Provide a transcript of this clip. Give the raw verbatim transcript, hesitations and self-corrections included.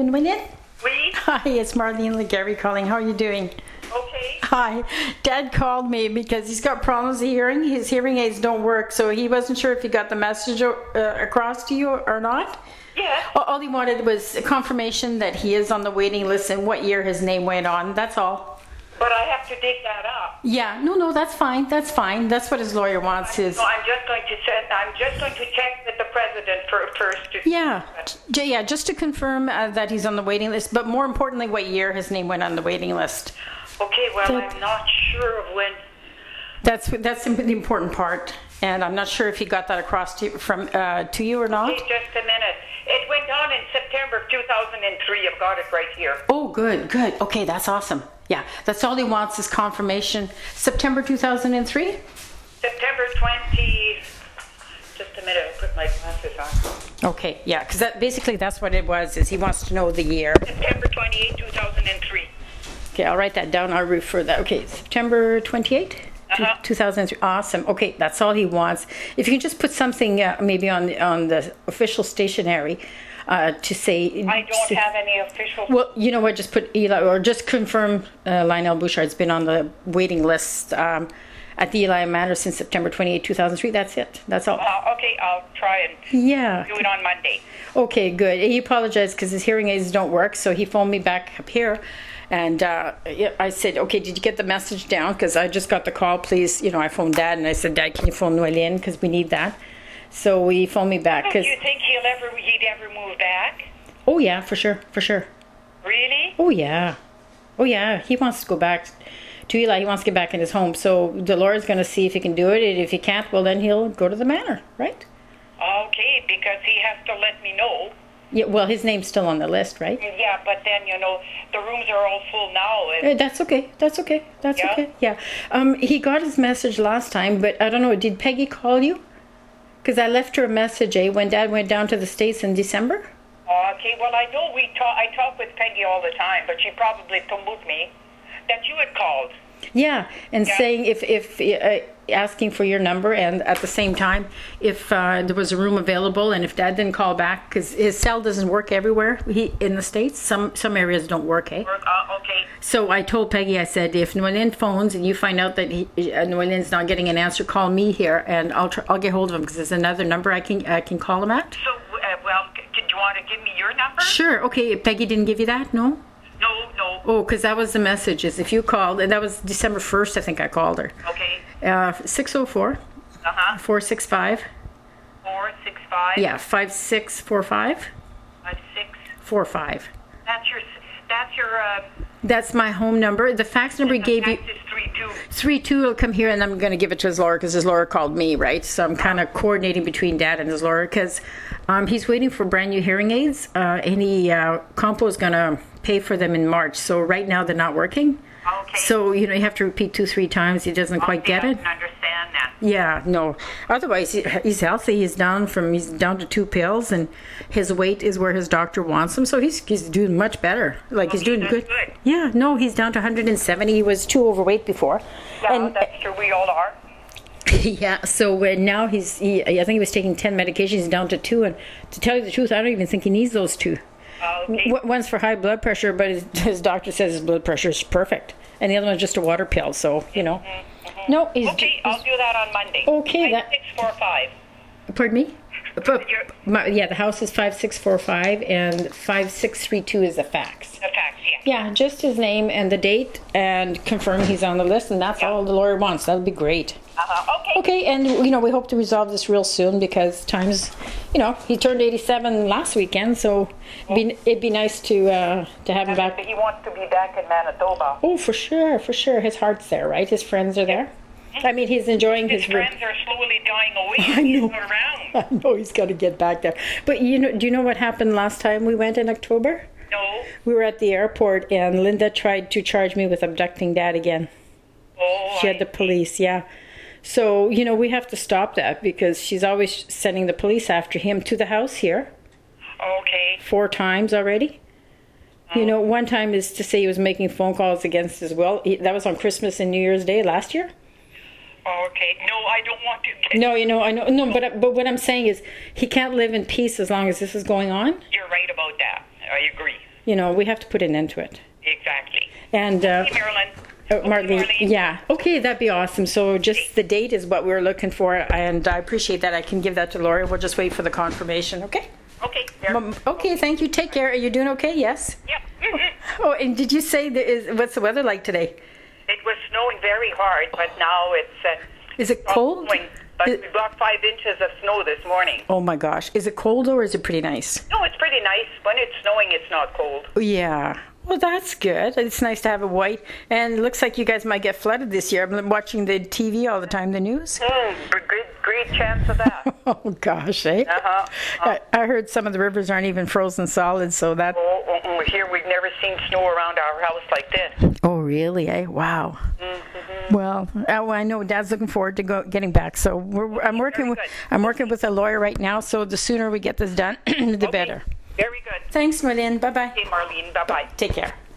Noéline? Oui. Hi, it's Marlene Legary calling. How are you doing? Okay. Hi. Dad called me because he's got problems hearing. His hearing aids don't work, so he wasn't sure if he got the message uh, across to you or not. Yeah. All he wanted was confirmation that he is on the waiting list and what year his name went on. That's all. But I have to dig that up. Yeah. No, no, that's fine. That's fine. That's what his lawyer wants. Is No, I'm just going to check. I'm just going to check with the president for, first. To yeah, J- yeah, just to confirm uh, that he's on the waiting list, but more importantly, what year his name went on the waiting list. Okay. Well, That- I'm not sure of when. That's that's the important part, and I'm not sure if he got that across to from uh, to you or not. Okay, just a minute. It went on in September of two thousand three. I've got it right here. Oh, good, good. Okay, that's awesome. Yeah, that's all he wants is confirmation. September two thousand three? September twentieth. Just a minute. I'll put my glasses on. Okay, yeah, because that basically that's what it was. Is he wants to know the year. September twenty-eighth, two thousand three. Okay, I'll write that down. I'll refer that. Okay, September twenty-eighth. Uh-huh. two thousand three. Awesome. Okay, that's all he wants. If you can just put something uh, maybe on the, on the official stationery uh, to say. I don't to, have any official. Well, you know what? Just put Eli or just confirm uh, Lionel Bouchard's been on the waiting list um, at the Eli Manor since September twenty-eighth, two thousand three. That's it. That's all. Uh, okay, I'll try and Yeah. do it on Monday. Okay, good. He apologized because his hearing aids don't work, so he phoned me back up here. And uh, yeah, I said, okay, did you get the message down? Because I just got the call, please. You know, I phoned Dad and I said, Dad, can you phone Noéline? Because we need that. So he phoned me back. Do Cause, you think he'll ever he'd ever move back? oh, yeah, for sure, for sure. Really? Oh, yeah. Oh, yeah. He wants to go back to Eli. He wants to get back in his home. So the lawyer's going to see if he can do it. And if he can't, well, then he'll go to the manor, right? Okay, because he has to let me know. Yeah, well, his name's still on the list, right? Yeah, but then, you know, the rooms are all full now. And Uh, that's okay. That's okay. That's Yeah? okay. Yeah. Um, he got his message last time, but I don't know. Did Peggy call you? Because I left her a message, eh, when Dad went down to the States in December. Okay, well, I know we talk. I talk with Peggy all the time, but she probably told me that you had called. Yeah, and Yeah. saying if if uh, asking for your number, and at the same time if uh, there was a room available, and if Dad didn't call back because his cell doesn't work everywhere. He in the States, some some areas don't work, eh? Work, uh, okay. So I told Peggy, I said, if Noéline phones and you find out that he, uh, Noéline's not getting an answer, call me here, and I'll try, I'll get hold of him because there's another number I can I can call him at. So, uh, well, c- did you want to give me your number? Sure. Okay. Peggy didn't give you that, no? No, no. Oh, because that was the message. Is if you called, and that was December first, I think I called her. Okay. Uh, six oh four, Uh-huh. four six five. Four, six, five. Yeah, five six four five Five, six. four five. That's your, that's your, uh, That's my home number. The fax number he gave you, fax is three, two. three two will come here, and I'm going to give it to his lawyer because his lawyer called me, right? So I'm kind of coordinating between Dad and his lawyer because um, he's waiting for brand new hearing aids, uh, and he uh, Compo is going to pay for them in March. So right now they're not working. Okay. So you know you have to repeat two three times. He doesn't quite Okay, get I it. can understand that. Yeah, no. Otherwise, he, he's healthy. He's down from he's down to two pills, and his weight is where his doctor wants him. So he's he's doing much better. Like he's doing that's good. good. Yeah, no, he's down to one hundred seventy. He was too overweight before. Yeah, and that's true. We all are. yeah, so uh, now he's he, I think he was taking ten medications. He's down to two, and to tell you the truth, I don't even think he needs those two. Okay. W- one's for high blood pressure, but his, his doctor says his blood pressure is perfect, and the other one's just a water pill. So you know, no, he's, Okay, he's I'll do that on Monday. Okay, Five, that- six, four, five. Pardon me? You're- My, yeah, the house is five six four five and five six three two is the fax. The fax, yeah. Yeah, just his name and the date and confirm he's on the list, and that's Yeah. all the lawyer wants. That would be great. Uh-huh. Okay. Okay, and you know, we hope to resolve this real soon because times, you know, he turned eighty-seven last weekend, so it'd be, it'd be nice to uh, to have him back. He wants to be back in Manitoba. Oh, for sure, for sure. His heart's there, right? His friends are there. I mean, he's enjoying His his. friends are slowly dying away. I He's know. not around. I know he's got to get back there. But you know, do you know what happened last time we went in October? No. We were at the airport, and Linda tried to charge me with abducting Dad again. Oh, She I had the police, yeah. So, you know, we have to stop that because she's always sending the police after him to the house here Okay. four times already. You know, one time is to say he was making phone calls against his will. He, that was on Christmas and New Year's Day last year. Okay. No, I don't want to get... No, you know, I know, no, but but what I'm saying is he can't live in peace as long as this is going on. You're right about that. I agree. you know, we have to put an end to it. Exactly. And uh, Hey, Marilyn. uh, Okay, Marlene, Marlene. yeah, okay, that'd be awesome. So just the date is what we were looking for, and I appreciate that. I can give that to Lori. We'll just wait for the confirmation. Okay. Okay. There. Um, okay, thank you. Take care. Are you doing okay? Yes. Yep. Mhm. Oh, and did you say there is, what's the weather like today? It was snowing very hard, but now it's. Uh, Is it stopped cold? snowing. But Is- we got five inches of snow this morning. Oh my gosh, is it cold or is it pretty nice? No, it's pretty nice. When it's snowing, it's not cold. Yeah. Well, that's good. It's nice to have a white. And it looks like you guys might get flooded this year. I've been watching the T V all the time, the news. Mm, great, great chance of that. Oh gosh, eh? Uh-huh. I, I heard some of the rivers aren't even frozen solid, so that. Oh, oh, oh, here we've never seen snow around our house like this. Oh really? Eh? Wow. Mm-hmm. Well, uh, well, I know Dad's looking forward to go, getting back. So we're, I'm working very with good. I'm working with a lawyer right now. So the sooner we get this done, the Okay. better. Very good. Thanks, Marlene. Bye bye. Okay, Marlene. Bye bye. Take care.